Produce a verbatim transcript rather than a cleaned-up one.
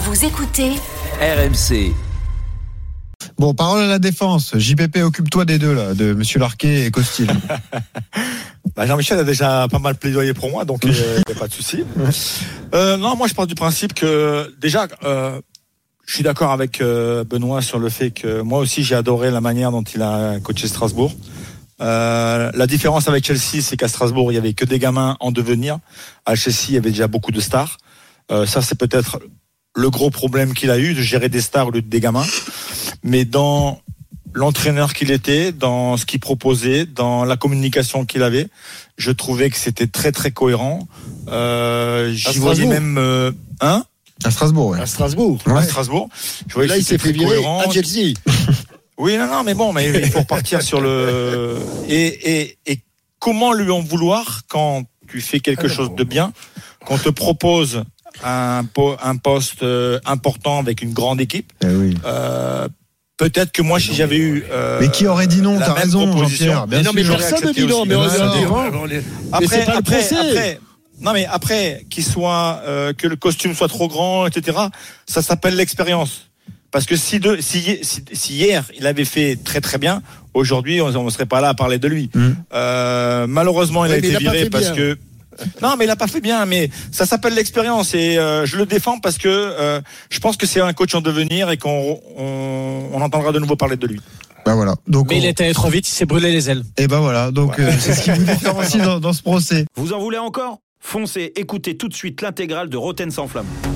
Vous écoutez R M C. Bon, parole à la défense. J P P, occupe-toi des deux, là, de Monsieur Larquet et Costil. Bah Jean-Michel a déjà pas mal plaidoyé pour moi, donc il euh, n'y a pas de souci. Euh, non, moi je pars du principe que déjà, euh, je suis d'accord avec euh, Benoît sur le fait que moi aussi j'ai adoré la manière dont il a coaché Strasbourg. Euh, la différence avec Chelsea, c'est qu'à Strasbourg il y avait que des gamins en devenir. À Chelsea il y avait déjà beaucoup de stars. Euh, ça c'est peut-être le gros problème qu'il a eu, de gérer des stars au lieu de des gamins. Mais dans l'entraîneur qu'il était, dans ce qu'il proposait, dans la communication qu'il avait, je trouvais que c'était très très cohérent. Euh, j'y voyais même euh, hein à Strasbourg, ouais. À Strasbourg. Ouais. À Strasbourg. Je voyais Là, que il s'est fait virer cohérent. à Chelsea. Oui, non, non, mais bon, mais il faut repartir sur le et et et comment lui en vouloir quand tu fais quelque ah, chose de bien, qu'on te propose un, po- un poste important avec une grande équipe. Eh oui. Euh, peut-être que moi, si j'avais eu. Euh, mais qui aurait dit non? T'as raison, Jean-Pierre. Bien mais non, mais personne ne dit non. Mais après, après, après, après, non, mais après, qu'il soit, euh, que le costume soit trop grand, et cetera. Ça s'appelle l'expérience. Parce que si, de, si, si, si hier il avait fait très très bien, aujourd'hui on ne serait pas là à parler de lui. Mmh. Euh, malheureusement, il ouais, a été il viré a parce bien. que. Non, mais il a pas fait bien. Mais ça s'appelle l'expérience et euh, je le défends parce que euh, je pense que c'est un coach en devenir et qu'on on, on entendra de nouveau parler de lui. Ben voilà. Donc mais on... il était allé trop vite, il s'est brûlé les ailes. Et ben voilà. Donc ouais. euh, c'est ce qui vous différencie dans, dans ce procès. Vous en voulez encore ? Foncez, écoutez tout de suite l'intégrale de Rotten sans flamme.